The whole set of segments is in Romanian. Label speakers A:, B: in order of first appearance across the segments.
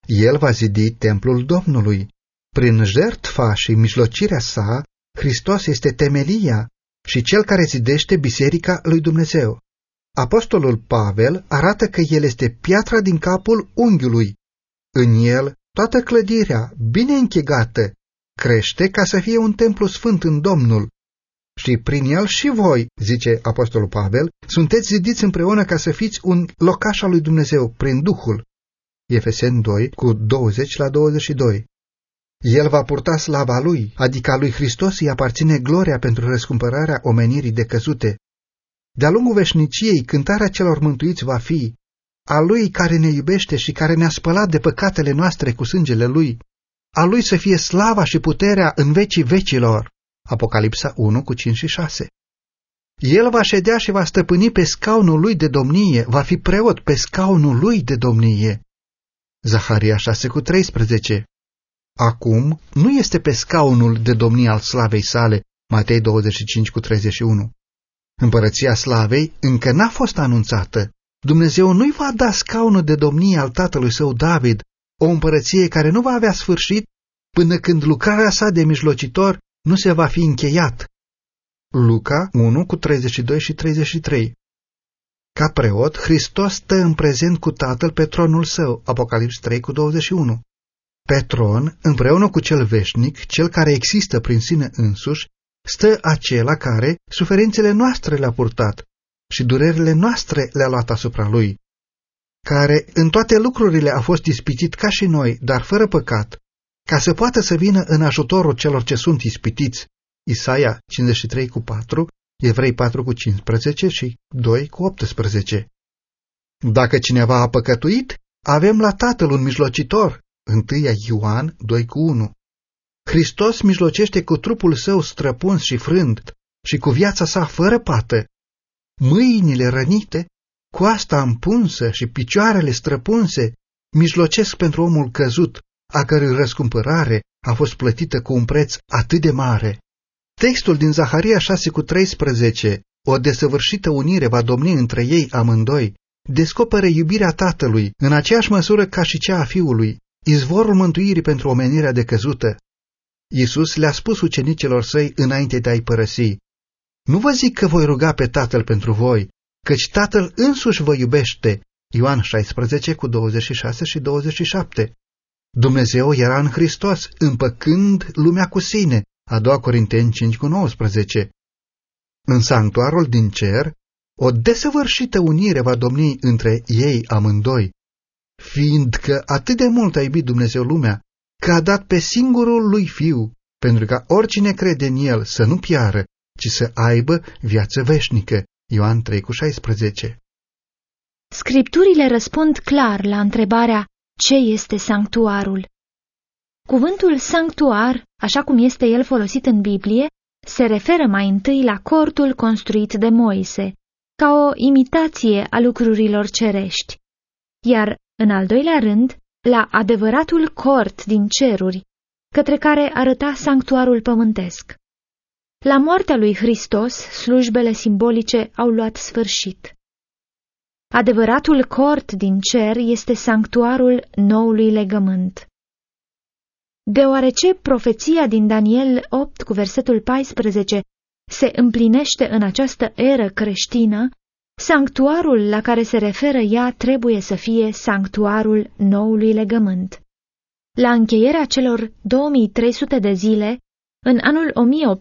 A: El va zidi templul Domnului. Prin jertfa și mijlocirea sa, Hristos este temelia și cel care zidește biserica lui Dumnezeu. Apostolul Pavel arată că el este piatra din capul unghiului. În el, toată clădirea, bine închegată, crește ca să fie un templu sfânt în Domnul. Și prin el și voi, zice apostolul Pavel, sunteți zidiți împreună ca să fiți un locaș al lui Dumnezeu prin Duhul. Efeseni 2, cu 20-22. El va purta slava lui, adică a lui Hristos îi aparține gloria pentru răscumpărarea omenirii decăzute. De-a lungul veșniciei, cântarea celor mântuiți va fi a lui care ne iubește și care ne-a spălat de păcatele noastre cu sângele lui. A lui să fie slava și puterea în vecii vecilor. Apocalipsa 1, cu 5 și 6. El va ședea și va stăpâni pe scaunul lui de domnie, va fi preot pe scaunul lui de domnie. Zaharia 6, cu 13. Acum nu este pe scaunul de domnie al slavei sale, Matei 25, cu 31. Împărăția slavei încă n-a fost anunțată. Dumnezeu nu-i va da scaunul de domnie al tatălui său David, o împărăție care nu va avea sfârșit până când lucrarea sa de mijlocitor nu se va fi încheiat. Luca 1, cu 32 și 33. Ca preot, Hristos stă în prezent cu Tatăl pe tronul său, Apocalips 3, cu 21. Pe tron, împreună cu cel veșnic, cel care există prin sine însuși, stă acela care suferințele noastre le-a purtat și durerile noastre le-a luat asupra lui, care în toate lucrurile a fost ispitit ca și noi, dar fără păcat, ca să poată să vină în ajutorul celor ce sunt ispitiți. Isaia 53, cu 4, Evrei 4, cu 15 și 2, cu 18. Dacă cineva a păcătuit, avem la Tatăl un mijlocitor. 1 Ioan 2, cu 1. Hristos mijlocește cu trupul său străpuns și frânt și cu viața sa fără pată. Mâinile rănite, coasta împunsă și picioarele străpunse mijlocesc pentru omul căzut, a cărui răscumpărare a fost plătită cu un preț atât de mare. Textul din Zaharia 6, cu 13, o desăvârșită unire va domni între ei amândoi, descoperă iubirea Tatălui în aceeași măsură ca și cea a Fiului, izvorul mântuirii pentru omenirea decăzută. Iisus le-a spus ucenicilor săi înainte de a-i părăsi: nu vă zic că voi ruga pe Tatăl pentru voi, căci Tatăl însuși vă iubește. Ioan 16, cu 26 și 27. Dumnezeu era în Hristos, împăcând lumea cu sine. A 2 Corinteni 5, cu 19. În sanctuarul din cer, o desăvârșită unire va domni între ei amândoi, fiindcă atât de mult a iubit Dumnezeu lumea, că a dat pe singurul lui Fiu, pentru ca oricine crede în El să nu piară, ci să aibă viață veșnică. Ioan 3, cu 16.
B: Scripturile răspund clar la întrebarea ce este sanctuarul. Cuvântul sanctuar, așa cum este el folosit în Biblie, se referă mai întâi la cortul construit de Moise, ca o imitație a lucrurilor cerești, iar, în al doilea rând, la adevăratul cort din ceruri, către care arăta sanctuarul pământesc. La moartea lui Hristos, slujbele simbolice au luat sfârșit. Adevăratul cort din cer este sanctuarul noului legământ. Deoarece profeția din Daniel 8 cu versetul 14 se împlinește în această eră creștină, sanctuarul la care se referă ea trebuie să fie sanctuarul noului legământ. La încheierea celor 2300 de zile, în anul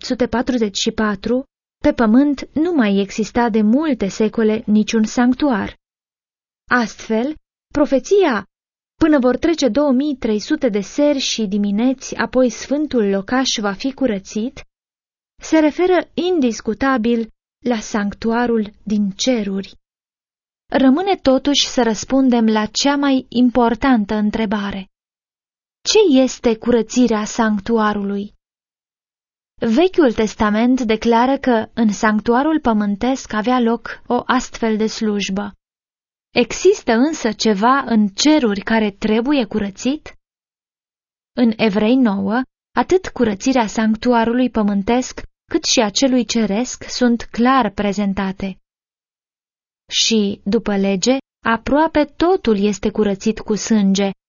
B: 1844, pe pământ nu mai exista de multe secole niciun sanctuar. Astfel, profeția până vor trece 2300 de seri și dimineți, apoi sfântul locaș va fi curățit, se referă indiscutabil la sanctuarul din ceruri. Rămâne totuși să răspundem la cea mai importantă întrebare. Ce este curățirea sanctuarului? Vechiul Testament declară că în sanctuarul pământesc avea loc o astfel de slujbă. Există însă ceva în ceruri care trebuie curățit? În Evrei 9, atât curățirea sanctuarului pământesc, cât și a celui ceresc sunt clar prezentate. Și, după lege, aproape totul este curățit cu sânge,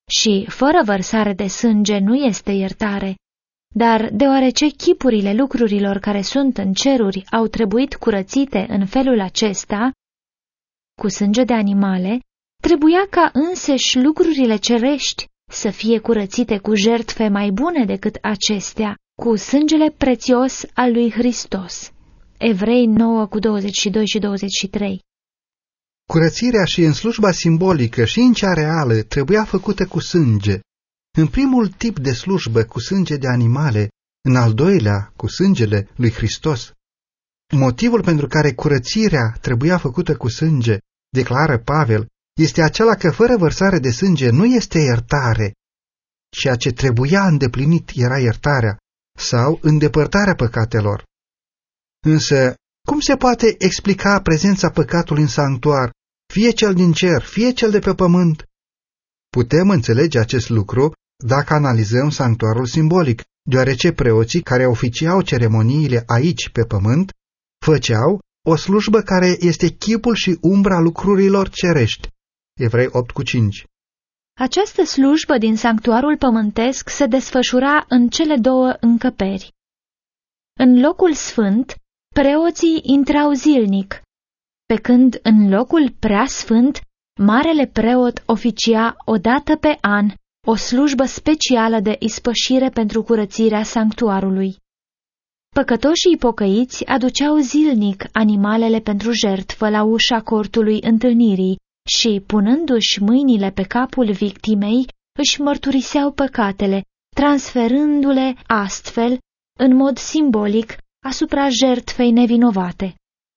B: și fără vărsare de sânge nu este iertare, dar deoarece chipurile lucrurilor care sunt în ceruri au trebuit curățite în felul acesta, cu sânge de animale, trebuia ca înseși lucrurile cerești să fie curățite cu jertfe mai bune decât acestea, cu sângele prețios al lui Hristos. Evrei 9 cu 22 și 23.
A: Curățirea și în slujba simbolică și în cea reală trebuia făcută cu sânge. În primul tip de slujbă cu sânge de animale, în al doilea cu sângele lui Hristos. Motivul pentru care curățirea trebuia făcută cu sânge, declară Pavel, este acela că fără vărsare de sânge nu este iertare. Ceea ce trebuia îndeplinit era iertarea sau îndepărtarea păcatelor. Însă, cum se poate explica prezența păcatului în sanctuar, fie cel din cer, fie cel de pe pământ? Putem înțelege acest lucru dacă analizăm sanctuarul simbolic, deoarece preoții care oficiau ceremoniile aici pe pământ făceau o slujbă care este chipul și umbra lucrurilor cerești. Evrei 8 cu 5.
B: Această slujbă din sanctuarul pământesc se desfășura în cele două încăperi. În locul sfânt, preoții intrau zilnic, pe când în locul prea sfânt, marele preot oficia o dată pe an o slujbă specială de ispășire pentru curățirea sanctuarului. Păcătoșii pocăiți aduceau zilnic animalele pentru jertfă la ușa cortului întâlnirii și, punându-și mâinile pe capul victimei, își mărturiseau păcatele, transferându-le astfel, în mod simbolic, asupra jertfei nevinovate.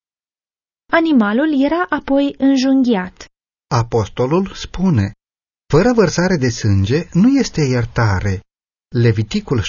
B: Animalul era apoi înjunghiat.
A: Apostolul spune, fără vărsare de sânge nu este iertare. Leviticul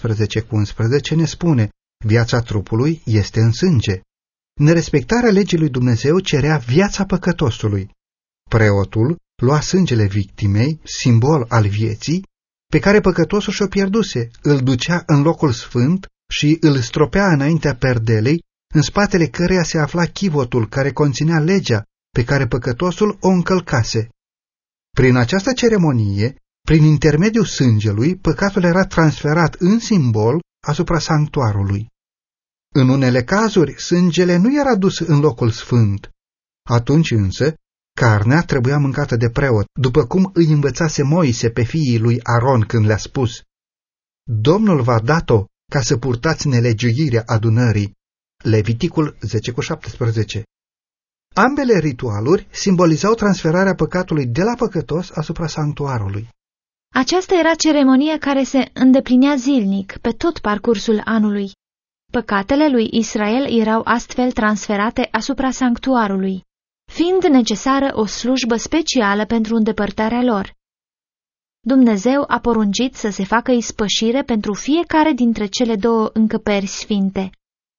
A: 17:11 ne spune, viața trupului este în sânge. Nerespectarea legii lui Dumnezeu cerea viața păcătosului. Preotul lua sângele victimei, simbol al vieții, pe care păcătosul și-o pierduse, îl ducea în locul sfânt și îl stropea înaintea perdelei, în spatele căreia se afla chivotul care conținea legea pe care păcătosul o încălcase. Prin această ceremonie, prin intermediul sângelui, păcatul era transferat în simbol asupra sanctuarului. În unele cazuri, sângele nu era dus în locul sfânt. Atunci însă, carnea trebuia mâncată de preot, după cum îi învățase Moise pe fiii lui Aron când le-a spus, Domnul v-a dat-o ca să purtați nelegiuirea adunării. Leviticul 10:17. Ambele ritualuri simbolizau transferarea păcatului de la păcătos asupra sanctuarului.
B: Aceasta era ceremonia care se îndeplinea zilnic, pe tot parcursul anului. Păcatele lui Israel erau astfel transferate asupra sanctuarului, fiind necesară o slujbă specială pentru îndepărtarea lor. Dumnezeu a poruncit să se facă ispășire pentru fiecare dintre cele două încăperi sfinte.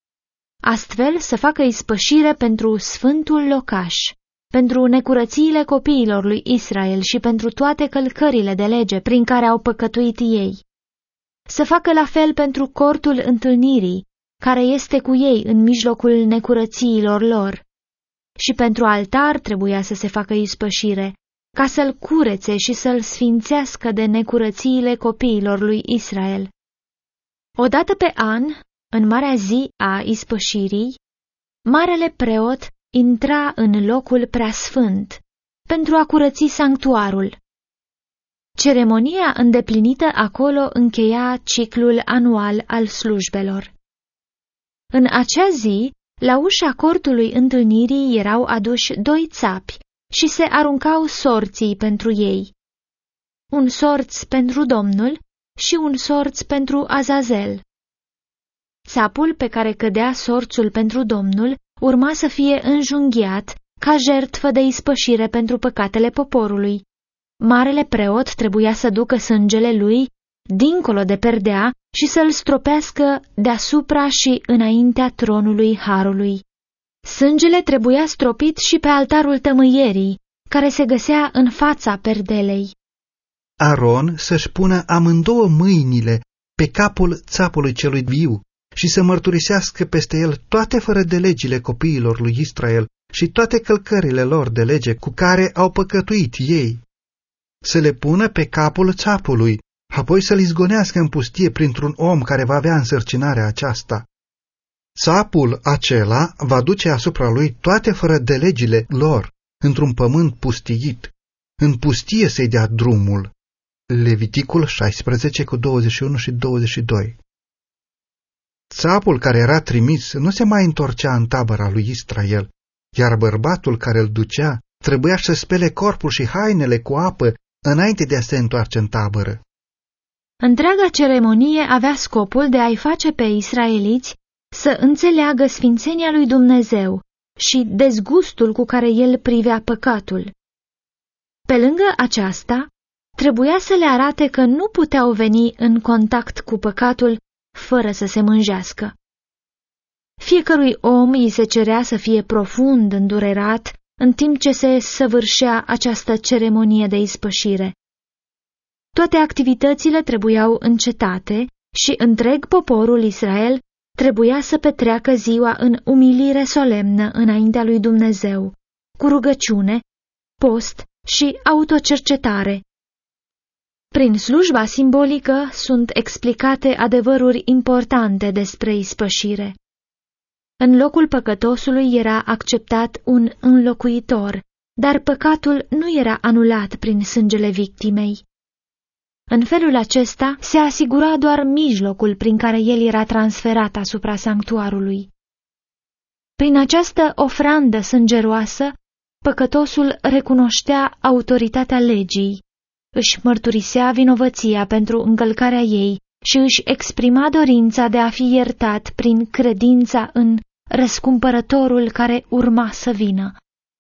B: Astfel să facă ispășire pentru sfântul locaș, pentru necurățiile copiilor lui Israel și pentru toate călcările de lege prin care au păcătuit ei. Să facă la fel pentru cortul întâlnirii, care este cu ei în mijlocul necurățiilor lor. Și pentru altar trebuia să se facă ispășire, ca să-l curețe și să-l sfințească de necurățiile copiilor lui Israel. Odată pe an, în marea zi a ispășirii, marele preot intra în locul preasfânt pentru a curăți sanctuarul. Ceremonia îndeplinită acolo încheia ciclul anual al slujbelor. În acea zi, la ușa cortului întâlnirii erau aduși 2 țapi și se aruncau sorții pentru ei. Un sorț pentru Domnul și un sorț pentru Azazel. Țapul pe care cădea sorțul pentru Domnul urma să fie înjunghiat ca jertfă de ispășire pentru păcatele poporului. Marele preot trebuia să ducă sângele lui dincolo de perdea și să-l stropească deasupra și înaintea tronului harului. Sângele trebuia stropit și pe altarul tămâierii, care se găsea în fața perdelei.
A: Aron să-și pună amândouă mâinile pe capul țapului celui viu și să mărturisească peste el toate fără de legile copiilor lui Israel și toate călcările lor de lege cu care au păcătuit ei. să le pună pe capul țapului, apoi să-l izgonească în pustie printr-un om care va avea însărcinarea aceasta. Țapul acela va duce asupra lui toate fără de legile lor, într-un pământ pustiit, în pustie să-i dea drumul. Leviticul 16 cu 21 și 22. Țapul care era trimis nu se mai întorcea în tabăra lui Israel, iar bărbatul care îl ducea trebuia să spele corpul și hainele cu apă înainte de a se întoarce în tabără.
B: Întreaga ceremonie avea scopul de a-i face pe israeliți să înțeleagă sfințenia lui Dumnezeu și dezgustul cu care el privea păcatul. Pe lângă aceasta, trebuia să le arate că nu puteau veni în contact cu păcatul fără să se mânjească. Fiecărui om îi se cerea să fie profund îndurerat în timp ce se săvârșea această ceremonie de ispășire. Toate activitățile trebuiau încetate și întreg poporul Israel trebuia să petreacă ziua în umilire solemnă înaintea lui Dumnezeu, cu rugăciune, post și autocercetare. Prin slujba simbolică sunt explicate adevăruri importante despre ispășire. În locul păcătosului era acceptat un înlocuitor, dar păcatul nu era anulat prin sângele victimei. În felul acesta se asigura doar mijlocul prin care el era transferat asupra sanctuarului. Prin această ofrandă sângeroasă, păcătosul recunoștea autoritatea legii, își mărturisea vinovăția pentru încălcarea ei și își exprima dorința de a fi iertat prin credința în răscumpărătorul care urma să vină.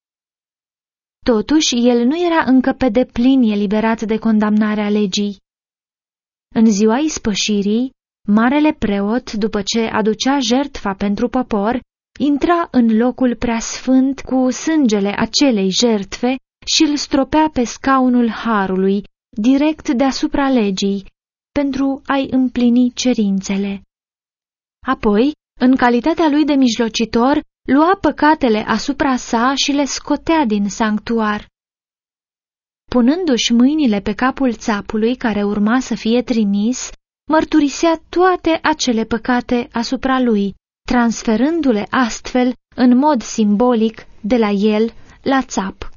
B: Totuși, el nu era încă pe deplin eliberat de condamnarea legii. În ziua ispășirii, marele preot, după ce aducea jertfa pentru popor, intra în locul preasfânt cu sângele acelei jertfe și îl stropea pe scaunul harului, direct deasupra legii, pentru a-i împlini cerințele. Apoi, în calitatea lui de mijlocitor, lua păcatele asupra sa și le scotea din sanctuar. Punându-și mâinile pe capul țapului care urma să fie trimis, mărturisea toate acele păcate asupra lui, transferându-le astfel în mod simbolic de la el la țap.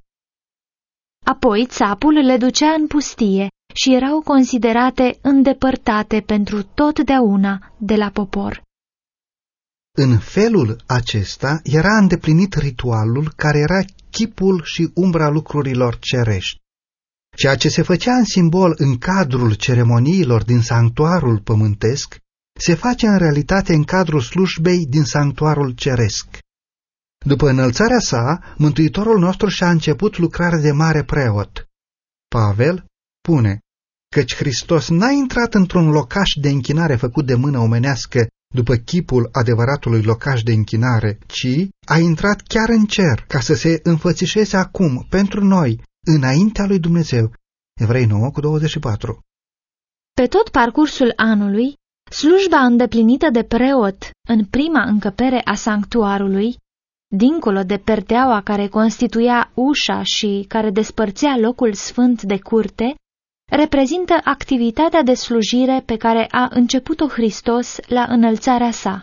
B: Apoi țapul le ducea în pustie și erau considerate îndepărtate pentru totdeauna de la popor.
A: În felul acesta era îndeplinit ritualul care era chipul și umbra lucrurilor cerești. Ceea ce se făcea în simbol în cadrul ceremoniilor din sanctuarul pământesc, se face în realitate în cadrul slujbei din sanctuarul ceresc. După înălțarea sa, Mântuitorul nostru și-a început lucrarea de mare preot. Pavel spune, căci Hristos n-a intrat într-un locaș de închinare făcut de mână omenească după chipul adevăratului locaș de închinare, ci a intrat chiar în cer ca să se înfățișeze acum pentru noi, înaintea lui Dumnezeu. Evrei 9 cu 24.
B: Pe tot parcursul anului, slujba îndeplinită de preot în prima încăpere a sanctuarului, dincolo de perdeaua care constituia ușa și care despărțea locul sfânt de curte, reprezintă activitatea de slujire pe care a început-o Hristos la înălțarea sa.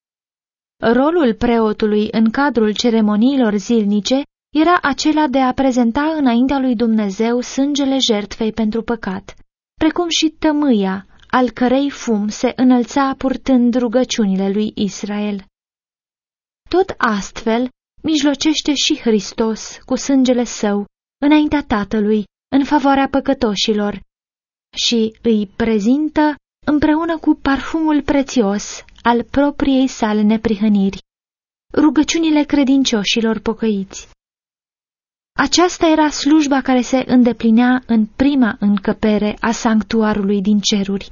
B: Rolul preotului în cadrul ceremoniilor zilnice era acela de a prezenta înaintea lui Dumnezeu sângele jertfei pentru păcat, precum și tămâia, al cărei fum se înălța purtând rugăciunile lui Israel. Tot astfel mijlocește și Hristos cu sângele său înaintea Tatălui în favoarea păcătoșilor și îi prezintă împreună cu parfumul prețios al propriei sale neprihăniri, rugăciunile credincioșilor pocăiți. Aceasta era slujba care se îndeplinea în prima încăpere a sanctuarului din ceruri.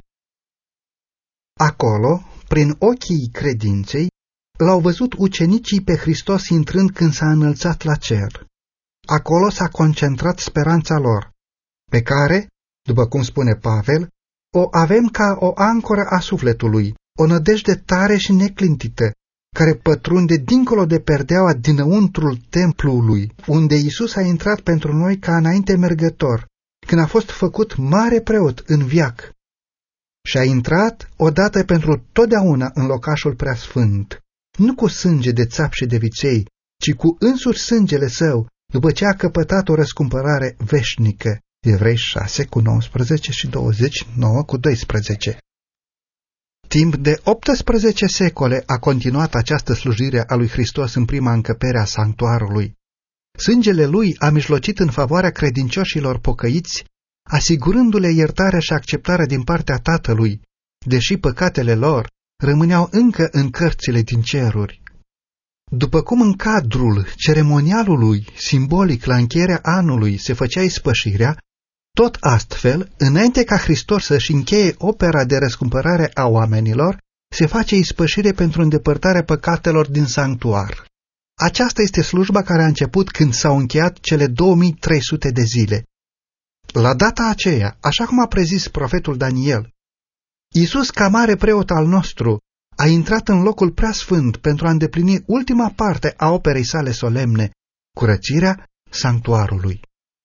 A: Acolo, prin ochii credinței, l-au văzut ucenicii pe Hristos intrând când s-a înălțat la cer. Acolo s-a concentrat speranța lor, pe care, după cum spune Pavel, o avem ca o ancoră a sufletului, o nădejde tare și neclintită, care pătrunde dincolo de perdeaua dinăuntrul templului, unde Iisus a intrat pentru noi ca înainte mergător, când a fost făcut mare preot în veac și a intrat odată pentru totdeauna în locașul preasfânt, nu cu sânge de țap și de viței, ci cu însuși sângele său, după ce a căpătat o răscumpărare veșnică. Evrei 6:19 și 29:12. Timp de 18 secole a continuat această slujire a lui Hristos în prima încăpere a sanctuarului. Sângele lui a mijlocit în favoarea credincioșilor pocăiți, asigurându-le iertarea și acceptarea din partea Tatălui, deși păcatele lor rămâneau încă în cărțile din ceruri. După cum în cadrul ceremonialului simbolic la încheierea anului se făcea ispășirea, tot astfel, înainte ca Hristos să-și încheie opera de răscumpărare a oamenilor, se face ispășire pentru îndepărtarea păcatelor din sanctuar. Aceasta este slujba care a început când s-au încheiat cele 2300 de zile. La data aceea, așa cum a prezis profetul Daniel, Iisus, ca mare preot al nostru, a intrat în locul preasfânt pentru a îndeplini ultima parte a operei sale solemne, curățirea sanctuarului.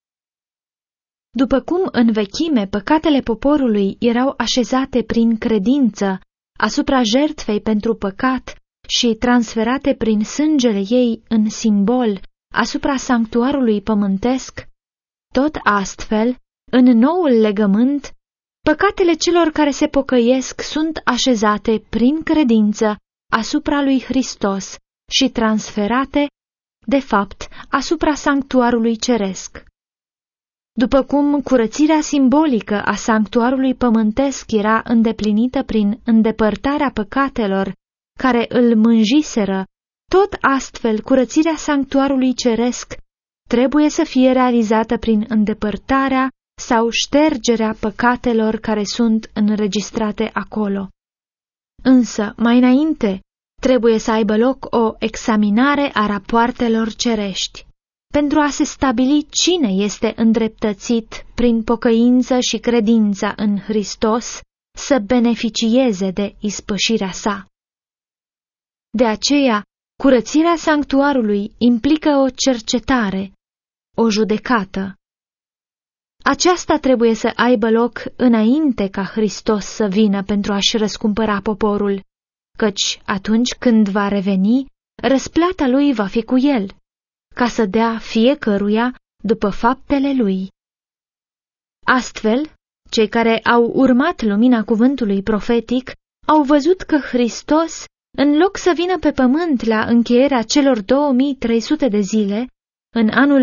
B: După cum în vechime păcatele poporului erau așezate prin credință asupra jertfei pentru păcat și transferate prin sângele ei în simbol asupra sanctuarului pământesc, tot astfel, în noul legământ, păcatele celor care se pocăiesc sunt așezate prin credință asupra lui Hristos și transferate, de fapt, asupra sanctuarului ceresc. După cum curățirea simbolică a sanctuarului pământesc era îndeplinită prin îndepărtarea păcatelor care îl mânjiseră, tot astfel curățirea sanctuarului ceresc trebuie să fie realizată prin îndepărtarea sau ștergerea păcatelor care sunt înregistrate acolo. Însă, mai înainte, trebuie să aibă loc o examinare a rapoartelor cerești, pentru a se stabili cine este îndreptățit prin pocăință și credința în Hristos să beneficieze de ispășirea sa. De aceea, curățirea sanctuarului implică o cercetare, o judecată. Aceasta trebuie să aibă loc înainte ca Hristos să vină pentru a-și răscumpăra poporul, căci atunci când va reveni, răsplata lui va fi cu el, ca să dea fiecăruia după faptele lui. Astfel, cei care au urmat lumina cuvântului profetic au văzut că Hristos, în loc să vină pe pământ la încheierea celor 2300 de zile, în anul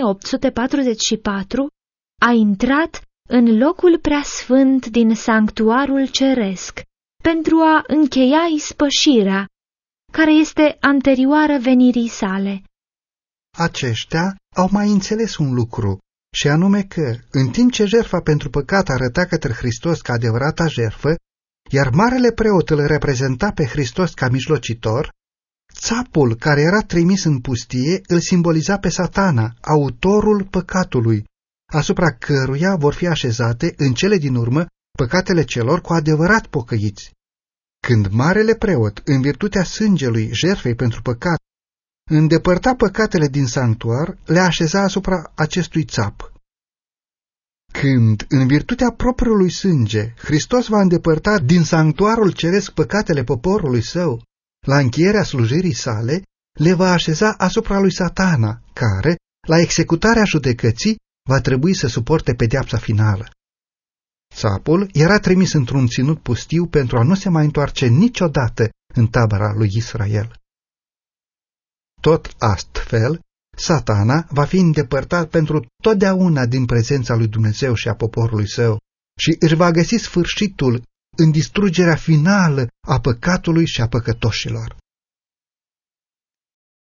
B: 1844, a intrat în locul preasfânt din sanctuarul ceresc pentru a încheia ispășirea, care este anterioară venirii sale.
A: Aceștia au mai înțeles un lucru, și anume că, în timp ce jertfa pentru păcat arăta către Hristos ca adevărata jertfă, iar marele preot îl reprezenta pe Hristos ca mijlocitor, țapul care era trimis în pustie îl simboliza pe Satana, autorul păcatului, asupra căruia vor fi așezate în cele din urmă păcatele celor cu adevărat pocăiți. Când marele preot, în virtutea sângelui jertfei pentru păcat, îndepărta păcatele din sanctuar, le așeza asupra acestui țap. Când, în virtutea propriului sânge, Hristos va îndepărta din sanctuarul ceresc păcatele poporului său, la încheierea slujirii sale, le va așeza asupra lui Satana, care, la executarea judecății, va trebui să suporte pedeapsa finală. Țapul era trimis într-un ținut pustiu pentru a nu se mai întoarce niciodată în tabăra lui Israel. Tot astfel, Satana va fi îndepărtat pentru totdeauna din prezența lui Dumnezeu și a poporului său și își va găsi sfârșitul în distrugerea finală a păcatului și a păcătoșilor.